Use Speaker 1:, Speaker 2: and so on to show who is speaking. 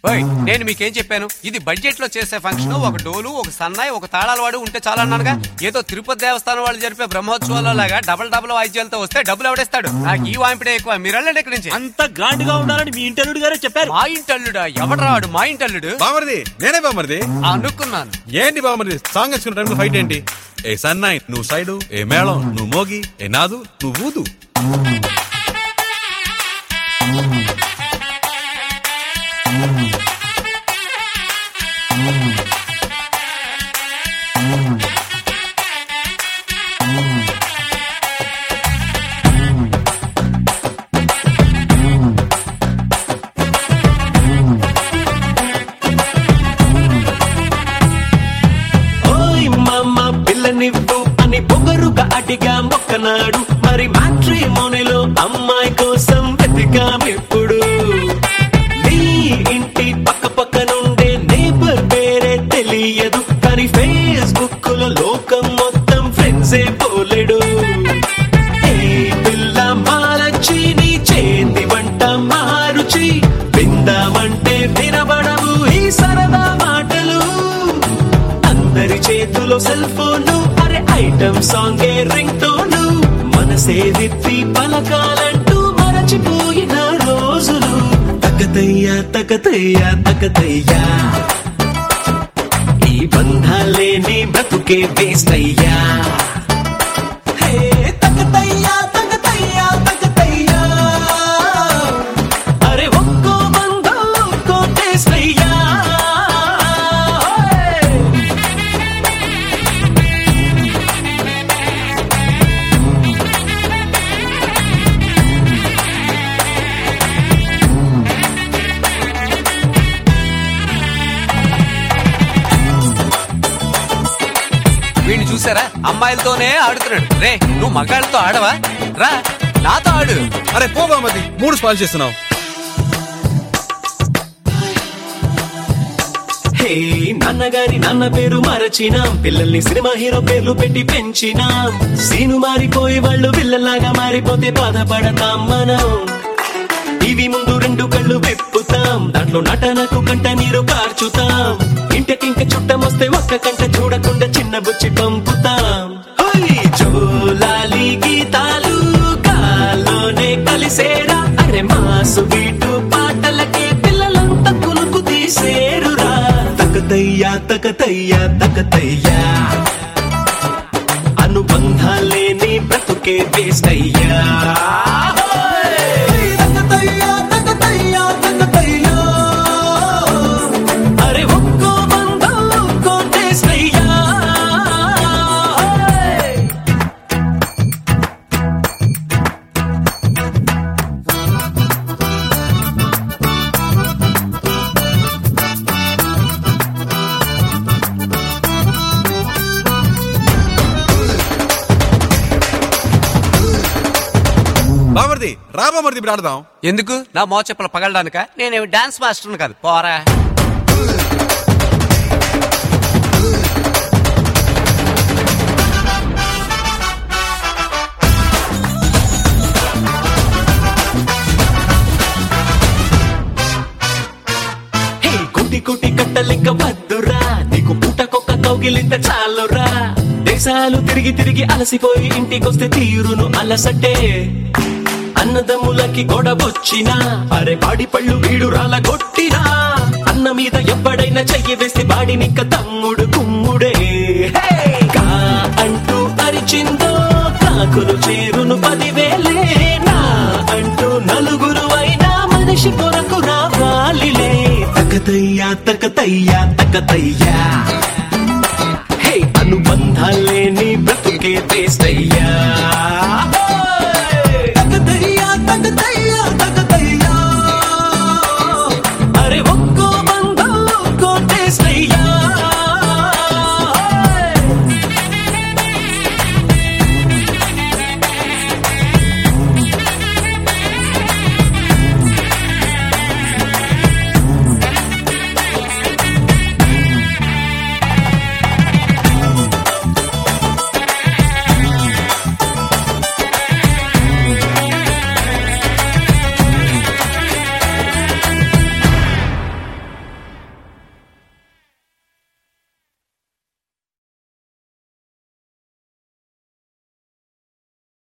Speaker 1: నేను మీకేం చెప్పాను? ఇది బడ్జెట్ లో చేసే ఫంక్షన్. ఒక డోలు, ఒక సన్నాయి, ఒక తాళాల వాడు ఉంటే చాలా అన్నానుగా. ఏదో తిరుపతి దేవస్థానం వాళ్ళు జరిపే బ్రహ్మోత్సవాల్లో లాగా డబల్ వాయిద్యాలతో వస్తే డబ్బులు ఎవడేస్తాడు? నాకు ఈ వాంపిడే ఎక్కువ. మీరు వెళ్ళండి ఇక్కడి నుంచి.
Speaker 2: అంత గాండిగా ఉండాలని మీ ఇంటల్లుడు గారే చెప్పారు.
Speaker 1: మా ఇంటల్లుడా? ఎవడరాడు మా ఇంటల్లుడు?
Speaker 3: బామర్ది, నేనే బామర్ది
Speaker 1: అనుకున్నాను.
Speaker 3: ఏంటి బామర్ది సాంగ్ వేసుకున్న టైంలో ఫైట్ ఏంటి? ఏ సన్నాయి నువ్వు సైడు, ఏ మేళం నువ్వు మోగి, ఏ నాదు నువ్వు ఊదు.
Speaker 4: పిల్లనివ్వు అని పొగరుగా అడిగా మొక్కనాడు. మరి మ్యాట్రిమోనీలో అమ్మాయి కోసం వెతికామిప్పుడు. నీ ఇంటి పక్క పక్క నుండే నేబర్ పేరే తెలియదు, కానీ ఫేస్బుక్ లో లోకం మొత్తం ఫ్రెండ్సే పోలేడు. ఏ పిల్ల మారచి నీ చేతి వంట మారుచి విందామంటే వినబడవు ఈ సరదా మాటలు. అందరి చేతిలో సెల్ ఫోను, అరే ఐటమ్ సాంగే రింగ్ టోను. మనసేదిత్తి పలకాలంటూ మరచిపోయిన రోజులు. తకతయ్యా తకతయ్యా తకతయ్యా, ఈ బంధాలేని బ్రతుకే వేస్ట్ అయ్యా. హే తకతయ్యా తకతయ్యా తకతయ్యా, అరే ఒక్కో బంధం ఒక్కో టేస్ట్ అయ్యా.
Speaker 1: వీడిని చూసారా? అమ్మాయిలతోనే ఆడుతున్నాడు. రే నువ్వు మగాళ్ళతో ఆడవా? రా నాతో ఆడు.
Speaker 3: అరే పో బామర్ది, మూడు స్పాయిల్ చేస్తున్నావు.
Speaker 4: హే నాన్నగారి నాన్న పేరు మరచినాం, పిల్లల్ని సినిమా హీరో పేర్లు పెట్టి పెంచినాం. సీను మారిపోయి వాళ్ళు పిల్లలాగా మారిపోతే బాధపడతాం మనం. టీవీ ముందు రెండు కళ్ళు విప్పుతాం, దాంట్లో నటనకు కంట నీరు కార్చుతాం. ఇంటికింక చుట్టం వస్తే ఒక్క కంట చూడకుండా చిన్న బుచ్చి పంపుతాం. జోలాలి గీతాలు కాల్లోనే కలిసేరా, అరే మాసు బీటు పాటలకే పిల్లలంతా కులుకు తీసేరురా. తకతయ్యా తకతయ్యా తకతయ్యా, అనుబంధాలేని బ్రతుకే వేస్ట్ అయ్యా. అరే ఒక్కో బంధం ఒక్కో టేస్ట్ అయ్యా.
Speaker 3: బామర్ది రా బామర్ది, ఇప్పుడు ఆడదాం.
Speaker 1: ఎందుకు? నా మోచెప్పలు పగలడానిక? నేనేమి డాన్స్ మాస్టర్ని కాదు. పోరా.
Speaker 4: కోటి కోటి కట్టలింక వద్దురా, నీకు పూటకొక్క కౌగిలింత చాలురా. దేశాలు తిరిగి తిరిగి అలసిపోయి ఇంటికొస్తే తీరును అలసటే. అన్నదమ్ములకి గొడవొచ్చినా, అరే పాడి పళ్ళు వీడు రాల కొట్టినా. అన్న మీద ఎప్పుడైనా చెయ్యి వేస్తే బాడినిక్క తమ్ముడు కుమ్ముడే. కా అంటూ అరిచిందో కాకులు చేరును 10,000. నా అంటూ నలుగురు అయినా మనిషి కొరకు రావాలిలే. తకతయ్యా తకతయ్యా తకతయ్యా.